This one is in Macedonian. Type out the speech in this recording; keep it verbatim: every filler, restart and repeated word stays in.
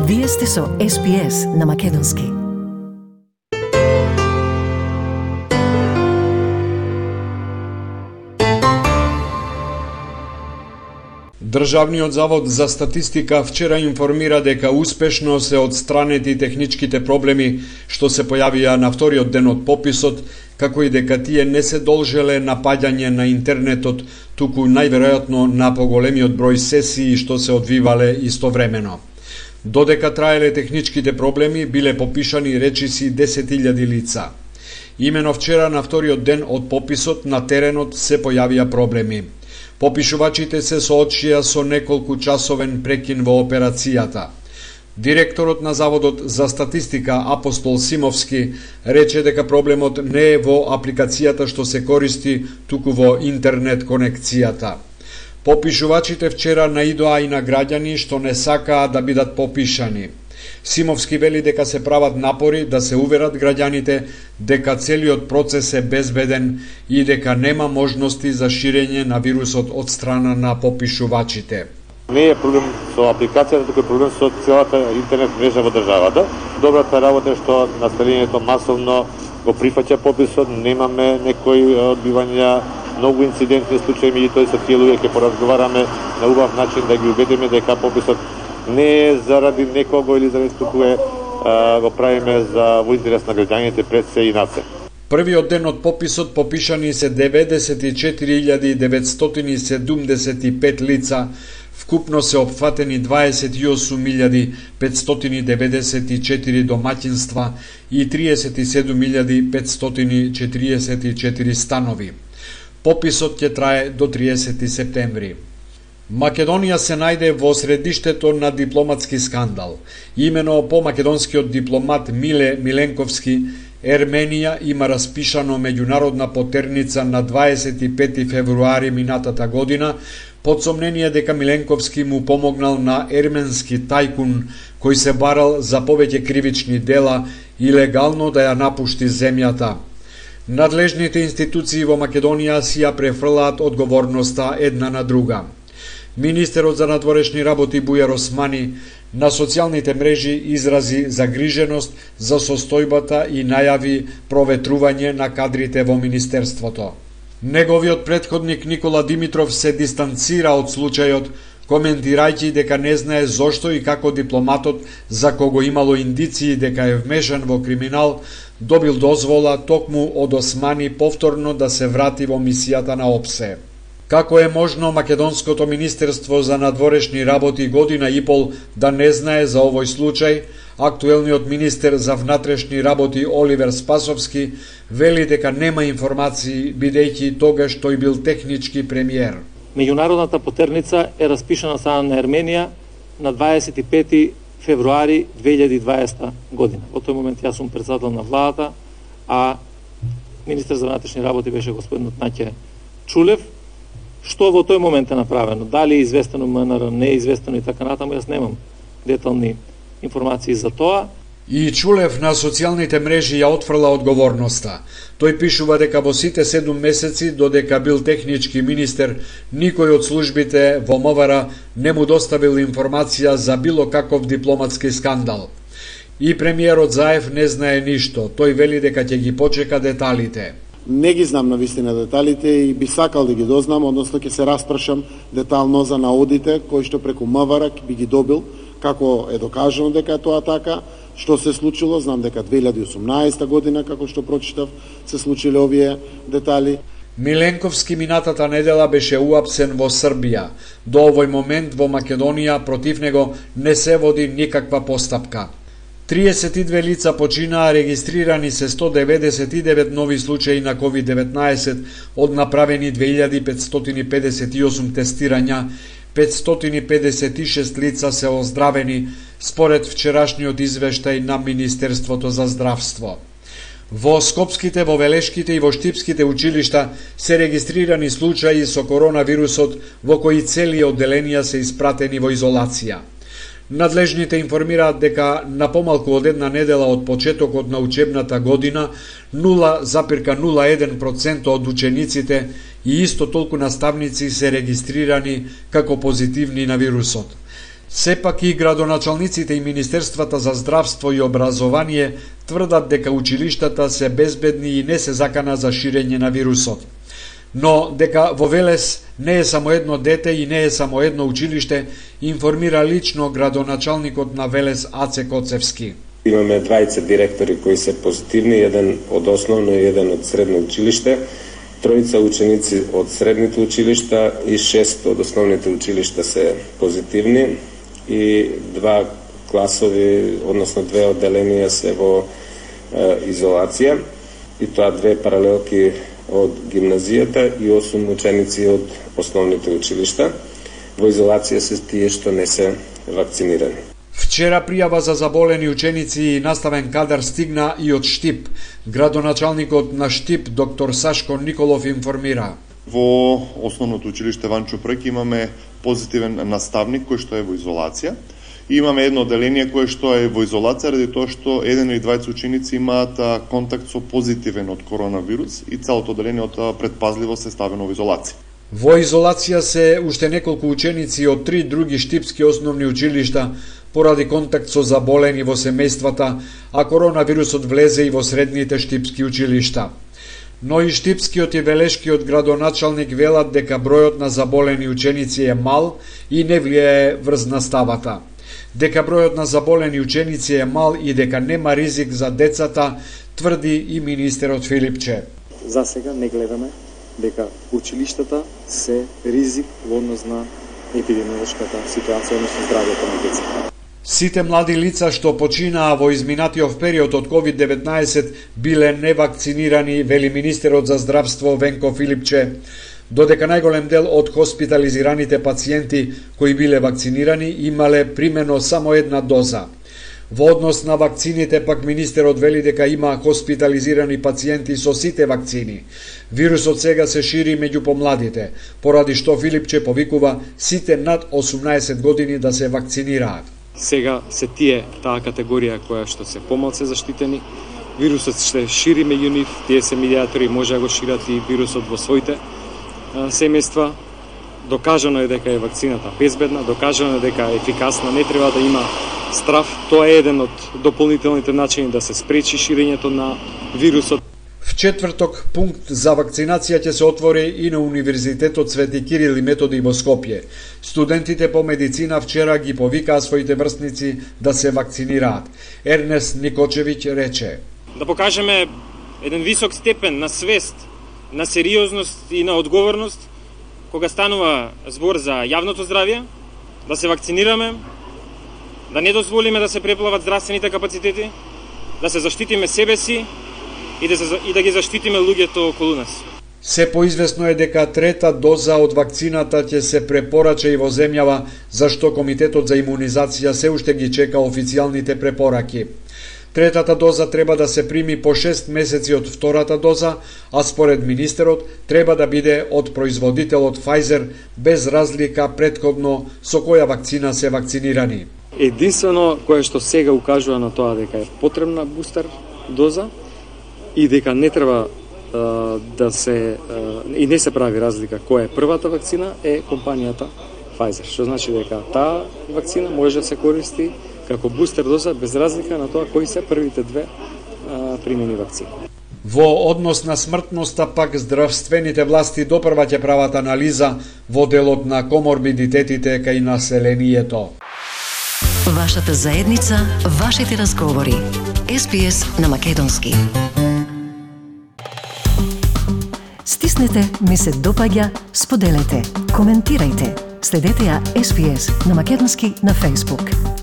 Вие сте со Ес Би Ес на Македонски. Државниот завод за статистика вчера информира дека успешно се отстранети техничките проблеми што се појавија на вториот ден од пописот, како и дека тие не се должеле на паѓање на интернетот, туку најверојатно на поголемиот број сесии што се одвивале истовремено. Додека траеле техничките проблеми, биле попишани речиси десет илјади лица. Имено вчера на вториот ден од пописот на теренот се појавија проблеми. Попишувачите се соочија со неколку часовен прекин во операцијата. Директорот на Заводот за статистика Апостол Симовски рече дека проблемот не е во апликацијата што се користи, туку во интернет конекцијата. Попишувачите вчера наидоа и на граѓани што не сакаа да бидат попишани. Симовски вели дека се прават напори да се уверат граѓаните дека целиот процес е безбеден и дека нема можности за ширење на вирусот од страна на попишувачите. Не е проблем со апликацијата, туку е проблем со целата интернет мрежа во државата. Добрата работа е што населението масовно го прифаќа пописот, немаме некои одбивања, многу инцидентни случаи, меѓутоа со тие луѓе ќе поразговараме на убав начин да ги убедиме дека пописот не е заради некого или заради туку е а, го правиме за во интерес на граѓаните пред се и на се. Првиот ден од пописот попишани се деветдесет и четири илјади деветстотини седумдесет и пет лица, вкупно се опфатени дваесет и осум илјади петстотини деветдесет и четири домаќинства и триесет и седум илјади петстотини четиридесет и четири станови. Пописот ќе трае до триесети септември. Македонија се најде во средиштето на дипломатски скандал. Имено по македонскиот дипломат Миле Миленковски, Ерменија има распишано меѓународна потерница на дваесет и пети февруари минатата година, под сомнение дека Миленковски му помогнал на ерменски тајкун кој се барал за повеќе кривични дела и легално да ја напушти земјата. Надлежните институции во Македонија си ја префрлаат одговорноста една на друга. Министерот за надворешни работи Бујар Османи на социјалните мрежи изрази загриженост за состојбата и најави проветрување на кадрите во министерството. Неговиот претходник Никола Димитров се дистанцира од случајот, коментирајќи дека не знае зошто и како дипломатот, за кого имало индиции дека е вмешан во криминал, добил дозвола токму од Османи повторно да се врати во мисијата на ОПСЕ. Како е можно Македонското министерство за надворешни работи година и пол да не знае за овој случај, актуелниот министер за внатрешни работи Оливер Спасовски вели дека нема информации, бидејќи тогаш тој бил технички премиер. Меѓународната потерница е распишана сада на Ерменија на дваесет и пети февруари две илјади и дваесета година. Во тој момент јас сум председател на владата, а министер за внатрешни работи беше господинот Наќе Чулев. Што во тој момент е направено? Дали е известено МНР, не е известено и така натаму, јас немам детални информации за тоа. И Чулев на социјалните мрежи ја отфрла одговорноста. Тој пишува дека во сите седум месеци додека бил технички министер, никој од службите во МВР не му доставил информација за било каков дипломатски скандал. И премиерот Заев не знае ништо. Тој вели дека ќе ги почека деталите. Не ги знам на вистина деталите и би сакал да ги дознам, односно ќе се распрашам детално за наодите кои што преку МВР би ги добил, како е докажано дека е тоа така, што се случило, знам дека две илјади и осумнаесета година, како што прочитав, се случиле овие детали. Миленковски минатата недела беше уапсен во Србија. До овој момент во Македонија против него не се води никаква постапка. триесет и две лица починаа, регистрирани се сто деветдесет и девет нови случаи на ковид деветнаесет, од направени две илјади петстотини педесет и осум тестирања, петстотини педесет и шест лица се оздравени, според вчерашниот извештај на Министерството за здравство. Во Скопските, во Велешките и во Штипските училишта се регистрирани случаи со коронавирусот, во кои цели одделенија се испратени во изолација. Надлежните информираат дека на помалку од една недела од почетокот на учебната година нула запирка нула еден процент од учениците и исто толку наставници се регистрирани како позитивни на вирусот. Сепак и градоначалниците и Министерствата за здравство и образование тврдат дека училиштата се безбедни и не се закана за ширење на вирусот. Но дека во Велес не е само едно дете и не е само едно училиште, информира лично градоначалникот на Велес Аце Коцевски. Имаме двајца директори кои се позитивни, еден од основно и еден од средно училиште, тројца ученици од средните училишта и шест од основните училишта се позитивни и два класови, односно две одделенија се во е, изолација и тоа две паралелки од гимназијата и осум ученици од основните училишта. Во изолација се тие што не се вакцинирани. Вчера пријава за заболени ученици и наставен кадар стигна и од Штип. Градоначалникот на Штип, доктор Сашко Николов, информира. Во основното училиште Ванчо Прек имаме позитивен наставник кој што е во изолација. И имаме едно одделение кое што е во изолација ради тоа што еден или двајца ученици имаат контакт со позитивен од коронавирус и целото одделение од предпазливо се ставено во изолација. Во изолација се уште неколку ученици од три други штипски основни училишта поради контакт со заболени во семејствата, а коронавирусот влезе и во средните штипски училишта. Но и штипскиот и велешкиот градоначалник велат дека бројот на заболени ученици е мал и не влијае врз наставата. Дека бројот на заболени ученици е мал и дека нема ризик за децата, тврди и министерот Филипче. За сега не гледаме дека училиштата се ризик во однос на епидемиолошката ситуација, односно здравјето на децата. Сите млади лица што починаа во изминатиот период од ковид деветнаесет биле невакцинирани, вели министерот за здравство Венко Филипче, додека најголем дел од хоспитализираните пациенти кои биле вакцинирани имале примено само една доза. Во однос на вакцините пак министерот вели дека има хоспитализирани пациенти со сите вакцини. Вирусот сега се шири меѓу помладите, поради што Филипче повикува сите над осумнаесет години да се вакцинираат. Сега се тие таа категорија која што се помалце заштитени, вирусот се шири меѓу нив, тие се медиатори, може да го шират и вирусот во своите а, семејства. Докажано е дека е вакцината безбедна, докажано е дека е ефикасна, не треба да има страв. Тоа е еден од дополнителните начини да се спречи ширењето на вирусот. В четврток пункт за вакцинација ќе се отвори и на Универзитетот Свети Кирил и Методи во Скопје. Студентите по медицина вчера ги повикаа своите врсници да се вакцинираат. Ернест Никочевиќ рече: да покажеме еден висок степен на свест, на сериозност и на одговорност кога станува збор за јавното здравје, да се вакцинираме, да не дозволиме да се преплават здравствените капацитети, да се заштитиме себе си и да, се, и да ги заштитиме луѓето околу нас. Се поизвестно е дека трета доза од вакцината ќе се препорача и во земјава, зашто Комитетот за имунизација се уште ги чека официјалните препораки. Третата доза треба да се прими по шест месеци од втората доза, а според министерот треба да биде од производителот Pfizer, без разлика претходно со која вакцина се вакцинирани. Единствено кое што сега укажува на тоа дека е потребна бустер доза и дека не треба а, да се а, и не се прави разлика која е првата вакцина е компанијата Pfizer, што значи дека таа вакцина може да се користи како бустер доза без разлика на тоа кои се првите две а, примени вакцини. Во однос на смртноста пак здравствените власти допрва ќе прават анализа во делот на коморбидитетите кај населението. Вашата заедница, вашите разговори. Ес Би Ес на македонски. Стиснете, ми се допаѓа, споделете, коментирајте. Следете ја Ес Би Ес на македонски на Facebook.